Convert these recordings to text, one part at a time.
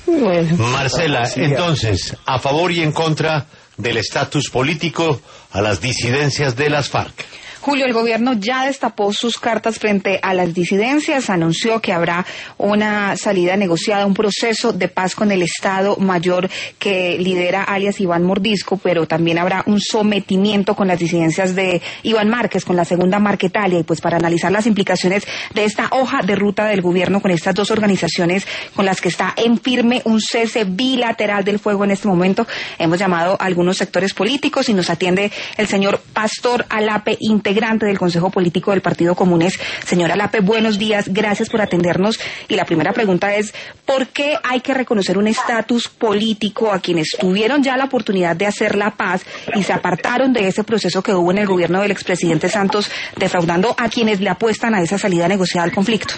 Bueno, Marcela, entonces, a favor y en contra del estatus político a las disidencias de las FARC. Julio, el gobierno ya destapó sus cartas frente a las disidencias, anunció que habrá una salida negociada, un proceso de paz con el Estado Mayor que lidera alias Iván Mordisco, pero también habrá un sometimiento con las disidencias de Iván Márquez, con la segunda Marquetalia, y pues para analizar las implicaciones de esta hoja de ruta del gobierno con estas dos organizaciones con las que está en firme un cese bilateral del fuego en este momento, hemos llamado a algunos sectores políticos y nos atiende el señor Pastor Alape, integrante del Consejo Político del Partido Comunes. Señor Alape, buenos días, gracias por atendernos. Y la primera pregunta es, ¿por qué hay que reconocer un estatus político a quienes tuvieron ya la oportunidad de hacer la paz y se apartaron de ese proceso que hubo en el gobierno del expresidente Santos, defraudando a quienes le apuestan a esa salida negociada al conflicto?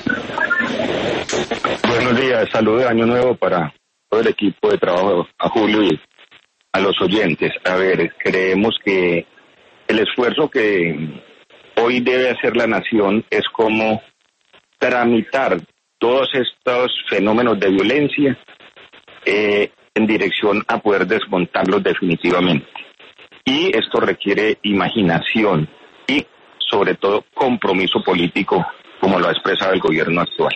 Buenos días, saludo de Año Nuevo para todo el equipo de trabajo, a Julio y a los oyentes. A ver, creemos que el esfuerzo que hoy debe hacer la nación es como tramitar todos estos fenómenos de violencia en dirección a poder desmontarlos definitivamente. Y esto requiere imaginación y, sobre todo, compromiso político, como lo ha expresado el gobierno actual.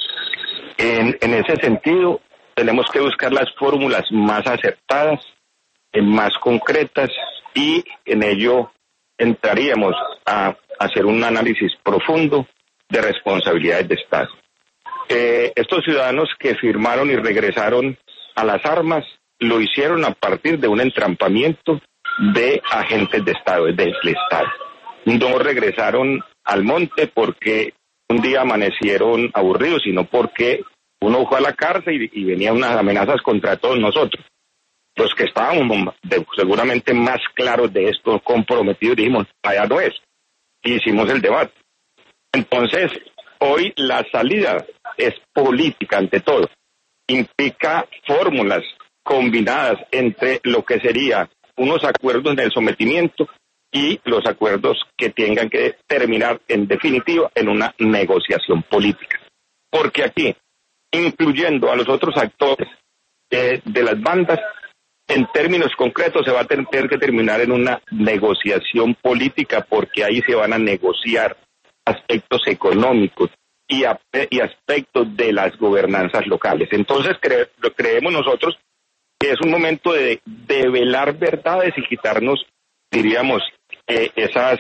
En ese sentido, tenemos que buscar las fórmulas más acertadas, más concretas, y en ello entraríamos a hacer un análisis profundo de responsabilidades de Estado. Estos ciudadanos que firmaron y regresaron a las armas lo hicieron a partir de un entrampamiento de agentes de Estado, del Estado. No regresaron al monte porque un día amanecieron aburridos, sino porque uno fue a la cárcel y venían unas amenazas contra todos nosotros. Los que estábamos seguramente más claros de esto, comprometidos, dijimos, allá no es. Y hicimos el debate. Entonces, hoy la salida es política ante todo. Implica fórmulas combinadas entre lo que sería unos acuerdos del sometimiento y los acuerdos que tengan que terminar en definitiva en una negociación política. Porque aquí, incluyendo a los otros actores de las bandas, en términos concretos se va a tener que terminar en una negociación política, porque ahí se van a negociar aspectos económicos y aspectos de las gobernanzas locales. Entonces creemos nosotros que es un momento de develar verdades y quitarnos, diríamos, esas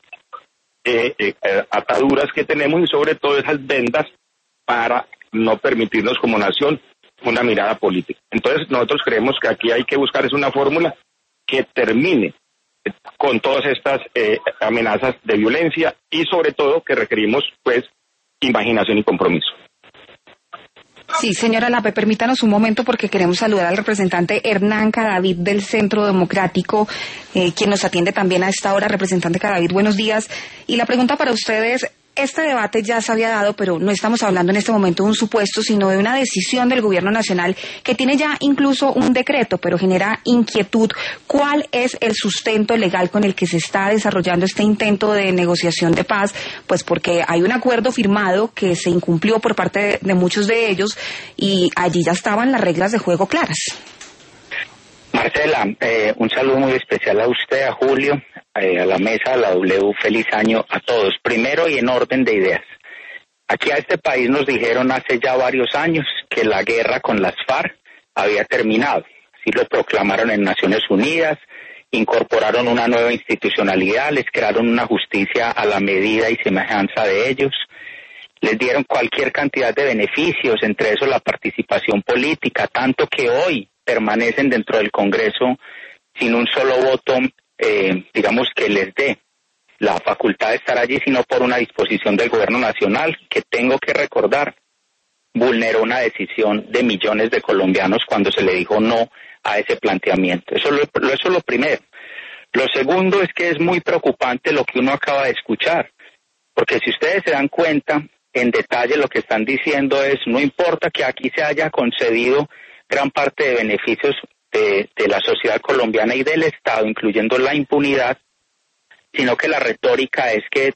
ataduras que tenemos y sobre todo esas vendas para no permitirnos como nación una mirada política. Entonces nosotros creemos que aquí hay que buscar es una fórmula que termine con todas estas amenazas de violencia y sobre todo que requerimos pues imaginación y compromiso. Sí, señora Lape, permítanos un momento porque queremos saludar al representante Hernán Cadavid del Centro Democrático, quien nos atiende también a esta hora. Representante Cadavid, buenos días. Y la pregunta para ustedes: este debate ya se había dado, pero no estamos hablando en este momento de un supuesto, sino de una decisión del gobierno nacional que tiene ya incluso un decreto, pero genera inquietud. ¿Cuál es el sustento legal con el que se está desarrollando este intento de negociación de paz? Pues porque hay un acuerdo firmado que se incumplió por parte de muchos de ellos y allí ya estaban las reglas de juego claras. Marcela, un saludo muy especial a usted, a Julio, a la mesa, a la W, feliz año a todos. Primero y en orden de ideas. Aquí a este país nos dijeron hace ya varios años que la guerra con las FARC había terminado. Así lo proclamaron en Naciones Unidas, incorporaron una nueva institucionalidad, les crearon una justicia a la medida y semejanza de ellos, les dieron cualquier cantidad de beneficios, entre eso la participación política, tanto que hoy permanecen dentro del Congreso sin un solo voto, digamos, que les dé la facultad de estar allí, sino por una disposición del gobierno nacional, que tengo que recordar, vulneró una decisión de millones de colombianos cuando se le dijo no a ese planteamiento. Eso es lo primero. Lo segundo es que es muy preocupante lo que uno acaba de escuchar, porque si ustedes se dan cuenta, en detalle lo que están diciendo es, no importa que aquí se haya concedido gran parte de beneficios de la sociedad colombiana y del Estado, incluyendo la impunidad, sino que la retórica es que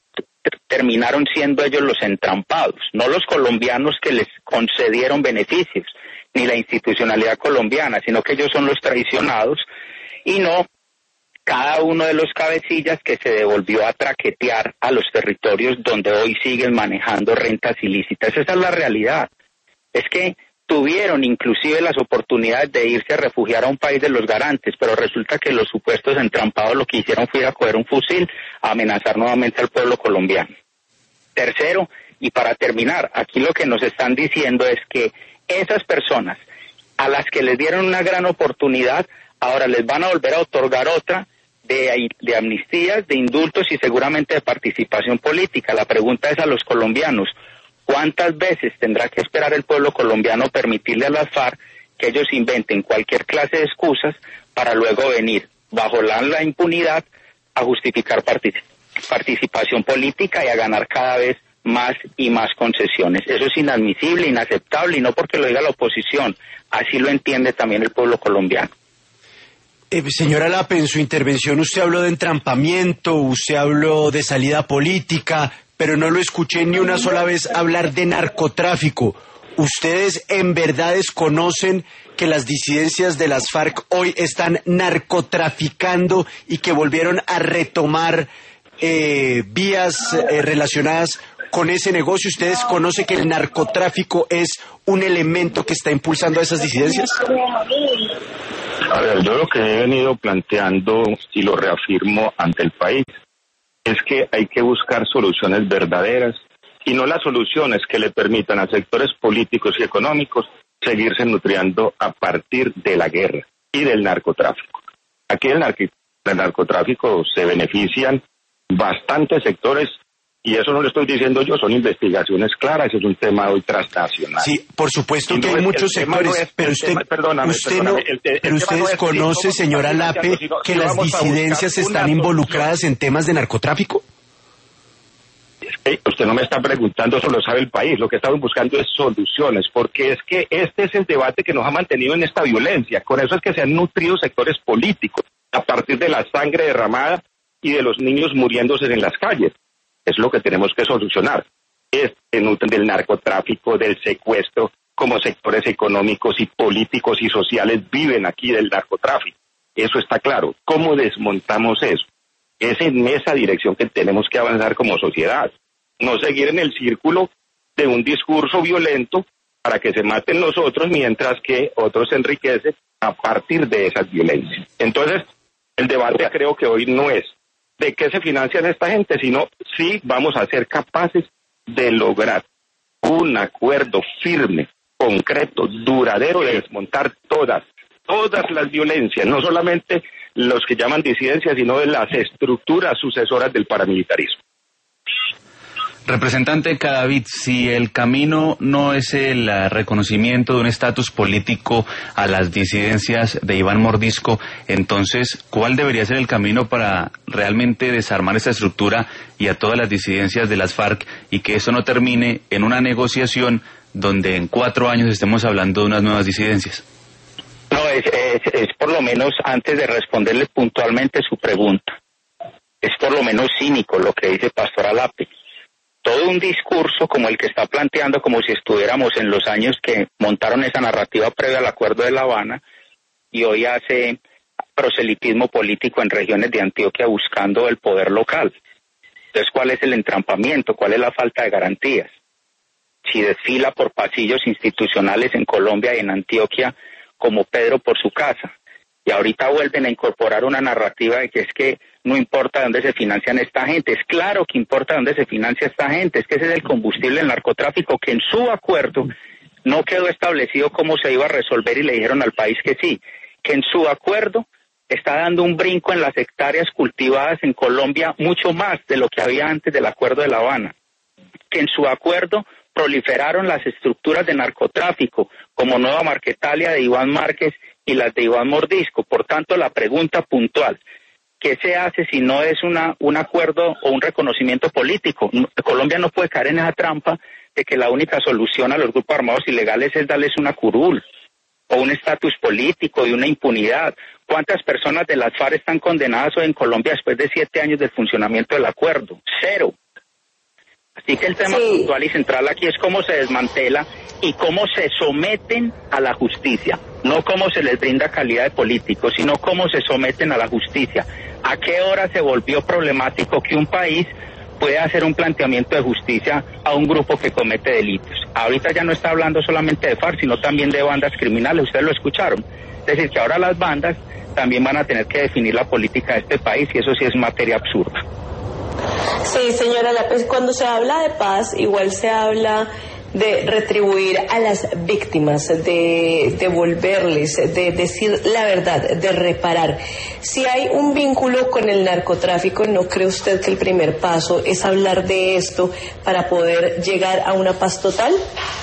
terminaron siendo ellos los entrampados, no los colombianos que les concedieron beneficios, ni la institucionalidad colombiana, sino que ellos son los traicionados y no cada uno de los cabecillas que se devolvió a traquetear a los territorios donde hoy siguen manejando rentas ilícitas. Esa es la realidad. Es que tuvieron inclusive las oportunidades de irse a refugiar a un país de los garantes, pero resulta que los supuestos entrampados lo que hicieron fue ir a coger un fusil a amenazar nuevamente al pueblo colombiano. Tercero, y para terminar, aquí lo que nos están diciendo es que esas personas a las que les dieron una gran oportunidad, ahora les van a volver a otorgar otra de amnistías, de indultos y seguramente de participación política. La pregunta es a los colombianos, ¿cuántas veces tendrá que esperar el pueblo colombiano permitirle a las FARC que ellos inventen cualquier clase de excusas para luego venir bajo la impunidad a justificar participación política y a ganar cada vez más y más concesiones? Eso es inadmisible, inaceptable, y no porque lo diga la oposición, así lo entiende también el pueblo colombiano. Señora Lape, en su intervención usted habló de entrampamiento, usted habló de salida política, pero no lo escuché ni una sola vez hablar de narcotráfico. ¿Ustedes en verdad desconocen que las disidencias de las FARC hoy están narcotraficando y que volvieron a retomar vías relacionadas con ese negocio? ¿Ustedes conocen que el narcotráfico es un elemento que está impulsando a esas disidencias? A ver, yo lo que he venido planteando y lo reafirmo ante el país es que hay que buscar soluciones verdaderas y no las soluciones que le permitan a sectores políticos y económicos seguirse nutriendo a partir de la guerra y del narcotráfico. Aquí del narcotráfico se benefician bastantes sectores. Y eso no lo estoy diciendo yo, son investigaciones claras, es un tema hoy transnacional. Sí, por supuesto que hay muchos sectores, pero usted desconoce, señora Lape, que las disidencias están involucradas en temas de narcotráfico. Usted no me está preguntando, eso lo sabe el país, lo que estamos buscando es soluciones, porque es que este es el debate que nos ha mantenido en esta violencia, con eso es que se han nutrido sectores políticos, a partir de la sangre derramada y de los niños muriéndose en las calles. Es lo que tenemos que solucionar. Se nutren del narcotráfico, del secuestro, como sectores económicos y políticos y sociales viven aquí del narcotráfico. Eso está claro. ¿Cómo desmontamos eso? Es en esa dirección que tenemos que avanzar como sociedad. No seguir en el círculo de un discurso violento para que se maten los otros mientras que otros se enriquecen a partir de esas violencias. Entonces, el debate creo que hoy no es de qué se financian esta gente, sino si vamos a ser capaces de lograr un acuerdo firme, concreto, duradero de desmontar todas las violencias, no solamente los que llaman disidencias, sino de las estructuras sucesoras del paramilitarismo. Representante Cadavid, si el camino no es el reconocimiento de un estatus político a las disidencias de Iván Mordisco, entonces, ¿cuál debería ser el camino para realmente desarmar esta estructura y a todas las disidencias de las FARC y que eso no termine en una negociación donde en 4 años estemos hablando de unas nuevas disidencias? No, es por lo menos, antes de responderle puntualmente su pregunta, es por lo menos cínico lo que dice Pastor Alape. Todo un discurso como el que está planteando, como si estuviéramos en los años que montaron esa narrativa previa al Acuerdo de La Habana, y hoy hace proselitismo político en regiones de Antioquia buscando el poder local. Entonces, ¿cuál es el entrampamiento? ¿Cuál es la falta de garantías? Si desfila por pasillos institucionales en Colombia y en Antioquia como Pedro por su casa, y ahorita vuelven a incorporar una narrativa de que es que no importa dónde se financian esta gente. Es claro que importa dónde se financia esta gente, es que ese es el combustible del narcotráfico, que en su acuerdo no quedó establecido cómo se iba a resolver y le dijeron al país que sí, que en su acuerdo está dando un brinco en las hectáreas cultivadas en Colombia mucho más de lo que había antes del Acuerdo de La Habana, que en su acuerdo proliferaron las estructuras de narcotráfico como Nueva Marquetalia de Iván Márquez y las de Iván Mordisco. Por tanto, la pregunta puntual, ¿qué se hace si no es un acuerdo o un reconocimiento político? Colombia no puede caer en esa trampa de que la única solución a los grupos armados ilegales es darles una curul o un estatus político y una impunidad. ¿Cuántas personas de las FARC están condenadas hoy en Colombia después de 7 años del funcionamiento del acuerdo? 0. Así que el tema puntual y central aquí es cómo se desmantela y cómo se someten a la justicia. No cómo se les brinda calidad de políticos, sino cómo se someten a la justicia. ¿A qué hora se volvió problemático que un país pueda hacer un planteamiento de justicia a un grupo que comete delitos? Ahorita ya no está hablando solamente de FARC, sino también de bandas criminales, ustedes lo escucharon. Es decir, que ahora las bandas también van a tener que definir la política de este país y eso sí es materia absurda. Sí, señora López, cuando se habla de paz, igual se habla de retribuir a las víctimas, de devolverles, de decir la verdad, de reparar. Si hay un vínculo con el narcotráfico, ¿no cree usted que el primer paso es hablar de esto para poder llegar a una paz total?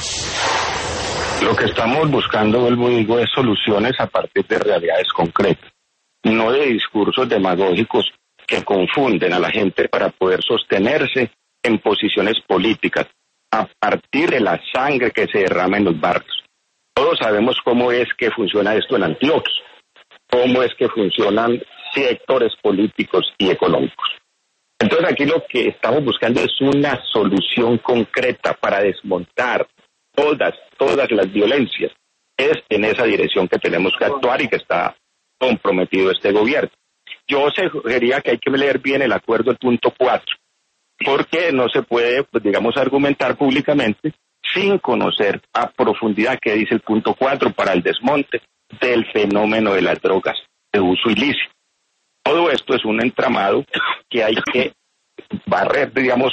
Lo que estamos buscando, vuelvo y digo, es soluciones a partir de realidades concretas, no de discursos demagógicos que confunden a la gente para poder sostenerse en posiciones políticas a partir de la sangre que se derrama en los barrios. Todos sabemos cómo es que funciona esto en Antioquia, cómo es que funcionan sectores políticos y económicos. Entonces aquí lo que estamos buscando es una solución concreta para desmontar todas las violencias. Es en esa dirección que tenemos que actuar y que está comprometido este gobierno. Yo sugeriría que hay que leer bien el acuerdo del punto 4, porque no se puede, argumentar públicamente sin conocer a profundidad qué dice el punto 4 para el desmonte del fenómeno de las drogas de uso ilícito. Todo esto es un entramado que hay que barrer,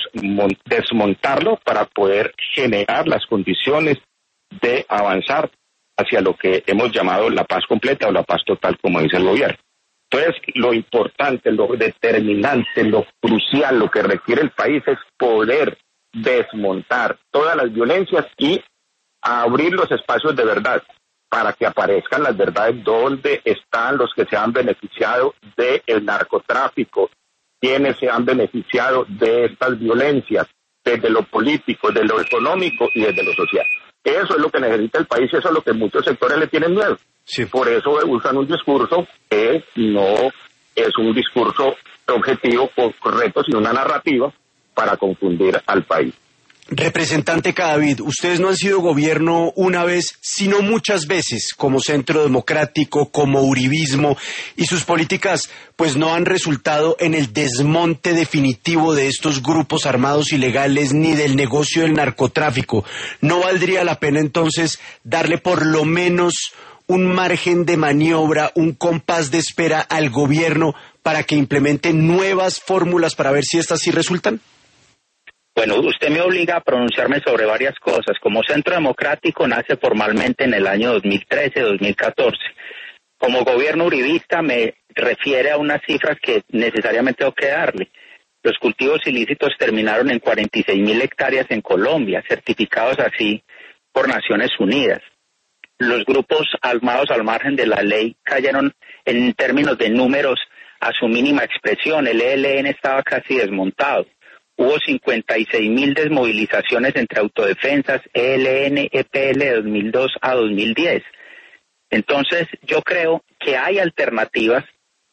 desmontarlo para poder generar las condiciones de avanzar hacia lo que hemos llamado la paz completa o la paz total, como dice el gobierno. Entonces, lo importante, lo determinante, lo crucial, lo que requiere el país es poder desmontar todas las violencias y abrir los espacios de verdad para que aparezcan las verdades donde están los que se han beneficiado del narcotráfico, quienes se han beneficiado de estas violencias, desde lo político, de lo económico y desde lo social. Eso es lo que necesita el país y eso es lo que muchos sectores le tienen miedo. Sí. Por eso usan un discurso que no es un discurso objetivo, correcto, sino una narrativa para confundir al país. Representante Cadavid, ustedes no han sido gobierno una vez, sino muchas veces, como Centro Democrático, como Uribismo, y sus políticas pues no han resultado en el desmonte definitivo de estos grupos armados ilegales ni del negocio del narcotráfico. ¿No valdría la pena entonces darle por lo menos un margen de maniobra, un compás de espera al gobierno para que implemente nuevas fórmulas para ver si estas sí resultan? Bueno, usted me obliga a pronunciarme sobre varias cosas. Como Centro Democrático nace formalmente en el año 2013-2014. Como gobierno uribista me refiere a unas cifras que necesariamente tengo que darle. Los cultivos ilícitos terminaron en 46.000 hectáreas en Colombia, certificados así por Naciones Unidas. Los grupos armados al margen de la ley cayeron en términos de números a su mínima expresión. El ELN estaba casi desmontado. Hubo 56.000 desmovilizaciones entre autodefensas, ELN, EPL de 2002 a 2010. Entonces, yo creo que hay alternativas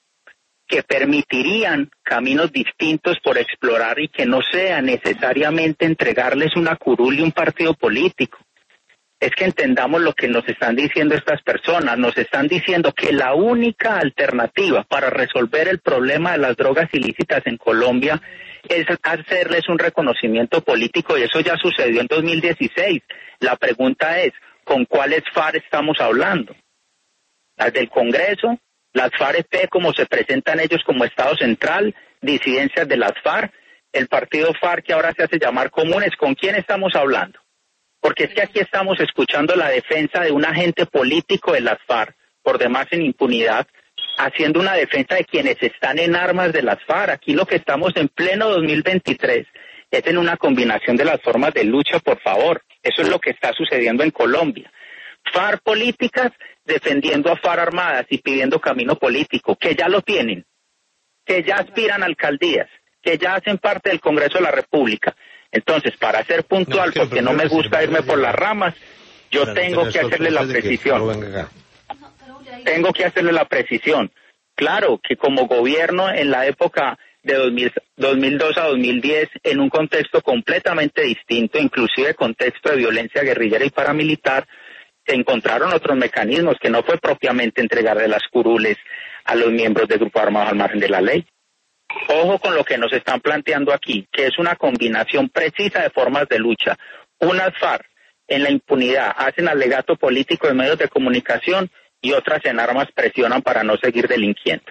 que permitirían caminos distintos por explorar y que no sea necesariamente entregarles una curul y un partido político. Es que entendamos lo que nos están diciendo estas personas. Nos están diciendo que la única alternativa para resolver el problema de las drogas ilícitas en Colombia es hacerles un reconocimiento político, y eso ya sucedió en 2016. La pregunta es, ¿con cuáles FARC estamos hablando? ¿Las del Congreso? ¿Las FARC-EP como se presentan ellos como Estado Central? ¿Disidencias de las FARC? ¿El partido FARC que ahora se hace llamar Comunes? ¿Con quién estamos hablando? Porque es que aquí estamos escuchando la defensa de un agente político de las FARC, por demás en impunidad, haciendo una defensa de quienes están en armas de las FARC. Aquí lo que estamos en pleno 2023 es en una combinación de las formas de lucha, por favor. Eso es lo que está sucediendo en Colombia. FARC políticas defendiendo a FARC armadas y pidiendo camino político, que ya lo tienen, que ya aspiran a alcaldías, que ya hacen parte del Congreso de la República. Entonces, para ser puntual, porque no me gusta irme por las ramas, yo tengo que hacerle la precisión. Tengo que hacerle la precisión. Claro que como gobierno en la época de 2002 a 2010 en un contexto completamente distinto, inclusive contexto de violencia guerrillera y paramilitar, se encontraron otros mecanismos que no fue propiamente entregarle las curules a los miembros de grupos armados al margen de la ley. Ojo con lo que nos están planteando aquí, que es una combinación precisa de formas de lucha. Unas FARC en la impunidad hacen alegato político en medios de comunicación y otras en armas presionan para no seguir delinquiendo.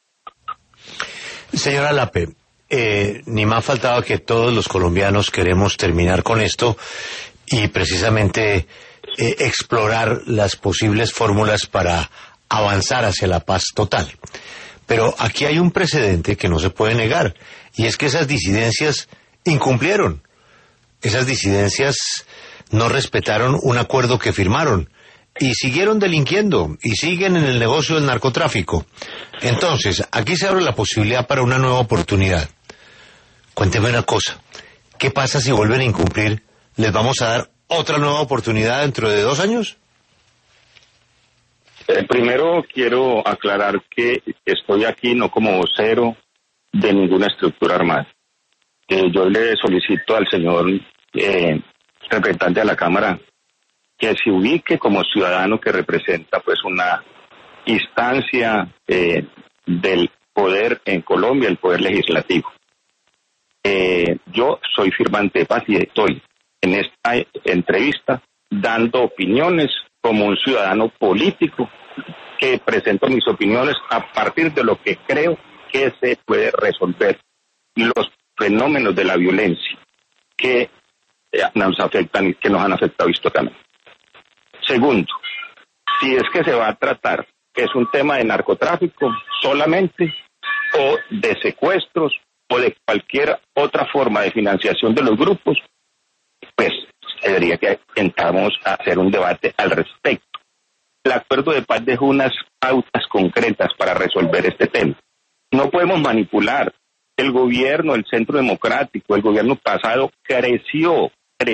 Señora Lape, ni más faltaba que todos los colombianos queremos terminar con esto y precisamente explorar las posibles fórmulas para avanzar hacia la paz total. Pero aquí hay un precedente que no se puede negar, y es que esas disidencias incumplieron. Esas disidencias no respetaron un acuerdo que firmaron y siguieron delinquiendo y siguen en el negocio del narcotráfico. Entonces, aquí se abre la posibilidad para una nueva oportunidad. Cuénteme una cosa, ¿qué pasa si vuelven a incumplir? ¿Les vamos a dar otra nueva oportunidad dentro de 2 años? Primero quiero aclarar que estoy aquí no como vocero de ninguna estructura armada. Yo le solicito al señor representante de la Cámara que se ubique como ciudadano que representa pues una instancia del poder en Colombia, el poder legislativo. Yo soy firmante de paz y estoy en esta entrevista dando opiniones como un ciudadano político que presento mis opiniones a partir de lo que creo que se puede resolver los fenómenos de la violencia que nos afectan y que nos han afectado históricamente. Segundo, si es que se va a tratar que es un tema de narcotráfico solamente o de secuestros o de cualquier otra forma de financiación de los grupos, pues debería que entramos a hacer un debate al respecto. El acuerdo de paz dejó unas pautas concretas para resolver este tema. No podemos manipular. El gobierno, el Centro Democrático, el gobierno pasado creció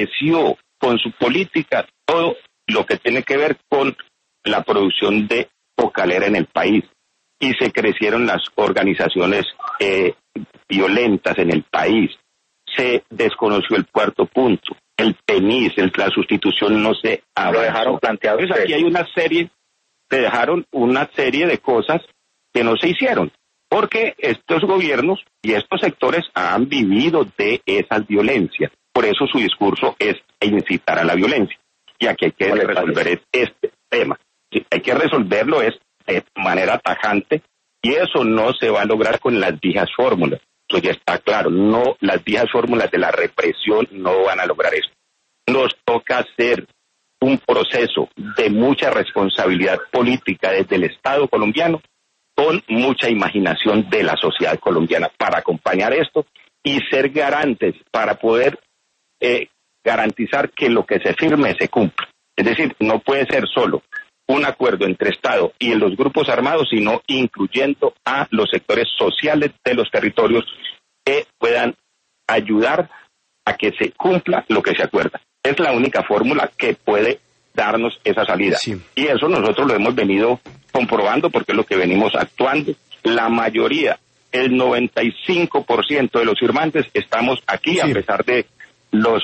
con su política todo lo que tiene que ver con la producción de cocalera en el país. Y se crecieron las organizaciones violentas en el país. Se desconoció el cuarto punto. El PENIS, la sustitución no se avanzó. Lo dejaron planteado. Entonces aquí hay se dejaron una serie de cosas que no se hicieron, porque estos gobiernos y estos sectores han vivido de esas violencias. Por eso su discurso es incitar a la violencia. Y aquí hay que resolver este tema. Sí, hay que resolverlo de manera tajante, y eso no se va a lograr con las viejas fórmulas. Eso ya está claro. No, las viejas fórmulas de la represión no van a lograr eso. Nos toca hacer un proceso de mucha responsabilidad política desde el Estado colombiano, con mucha imaginación de la sociedad colombiana para acompañar esto y ser garantes para poder garantizar que lo que se firme se cumpla. Es decir, no puede ser solo un acuerdo entre Estado y los grupos armados, sino incluyendo a los sectores sociales de los territorios que puedan ayudar a que se cumpla lo que se acuerda. Es la única fórmula que puede darnos esa salida. Sí. Y eso nosotros lo hemos venido comprobando porque es lo que venimos actuando. La mayoría, el 95% de los firmantes estamos aquí, sí, a pesar de los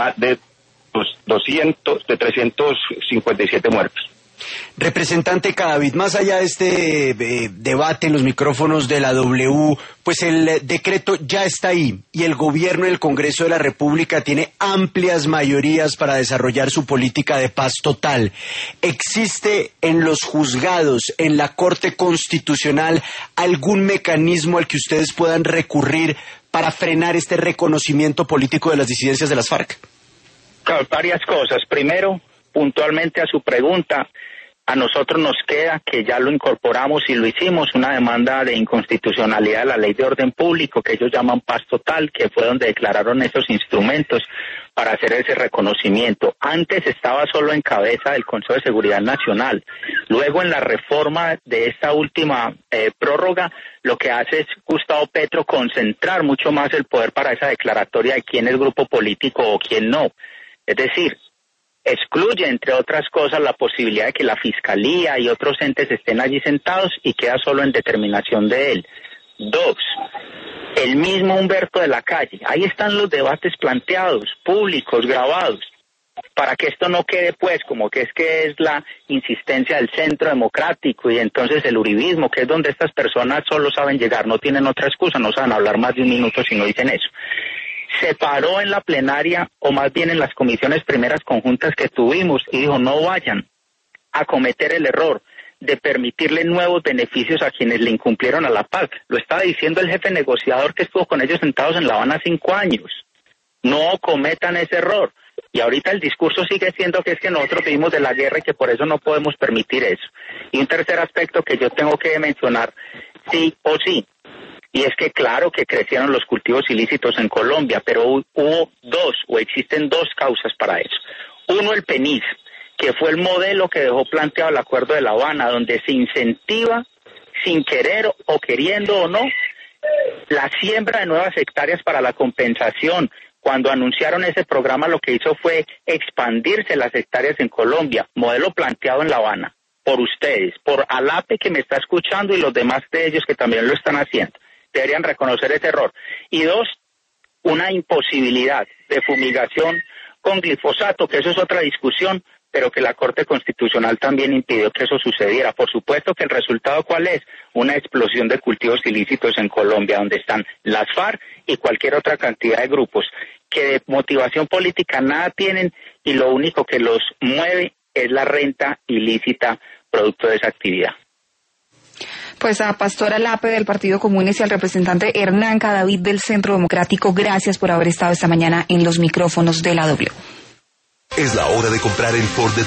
357 muertos. Representante Cadavid, más allá de este debate en los micrófonos de la W, pues el decreto ya está ahí y el gobierno y el Congreso de la República tiene amplias mayorías para desarrollar su política de paz total. ¿Existe en los juzgados, en la Corte Constitucional, algún mecanismo al que ustedes puedan recurrir para frenar este reconocimiento político de las disidencias de las FARC? Claro, varias cosas. Primero, puntualmente a su pregunta, a nosotros nos queda, que ya lo incorporamos y lo hicimos, una demanda de inconstitucionalidad de la Ley de Orden Público, que ellos llaman paz total, que fue donde declararon esos instrumentos para hacer ese reconocimiento. Antes estaba solo en cabeza del Consejo de Seguridad Nacional. Luego, en la reforma de esta última prórroga, lo que hace es Gustavo Petro concentrar mucho más el poder para esa declaratoria de quién es grupo político o quién no. Es decir, excluye, entre otras cosas, la posibilidad de que la Fiscalía y otros entes estén allí sentados y queda solo en determinación de él. Dos, el mismo Humberto de la Calle. Ahí están los debates planteados, públicos, grabados, para que esto no quede pues como que es la insistencia del centro democrático y entonces el uribismo, que es donde estas personas solo saben llegar, no tienen otra excusa, no saben hablar más de un minuto si no dicen eso. Se paró en la plenaria, o más bien en las comisiones primeras conjuntas que tuvimos, y dijo, no vayan a cometer el error de permitirle nuevos beneficios a quienes le incumplieron a la paz. Lo estaba diciendo el jefe negociador que estuvo con ellos sentados en La Habana 5 años. No cometan ese error. Y ahorita el discurso sigue siendo que es que nosotros vivimos de la guerra y que por eso no podemos permitir eso. Y un tercer aspecto que yo tengo que mencionar, sí o sí, y es que claro que crecieron los cultivos ilícitos en Colombia, pero hubo existen dos causas para eso. Uno, el PENIS, que fue el modelo que dejó planteado el Acuerdo de La Habana, donde se incentiva, sin querer o queriendo o no, la siembra de nuevas hectáreas para la compensación. Cuando anunciaron ese programa, lo que hizo fue expandirse las hectáreas en Colombia, modelo planteado en La Habana, por ustedes, por ALAPE que me está escuchando y los demás de ellos que también lo están haciendo. Deberían reconocer ese error. Y dos, una imposibilidad de fumigación con glifosato, que eso es otra discusión, pero que la Corte Constitucional también impidió que eso sucediera. Por supuesto que el resultado, ¿cuál es? Una explosión de cultivos ilícitos en Colombia, donde están las FARC y cualquier otra cantidad de grupos que de motivación política nada tienen y lo único que los mueve es la renta ilícita producto de esa actividad. Pues a Pastora Lape del Partido Comunes y al representante Hernán Cadavid del Centro Democrático, gracias por haber estado esta mañana en los micrófonos de la W. Es la hora de comprar el Ford de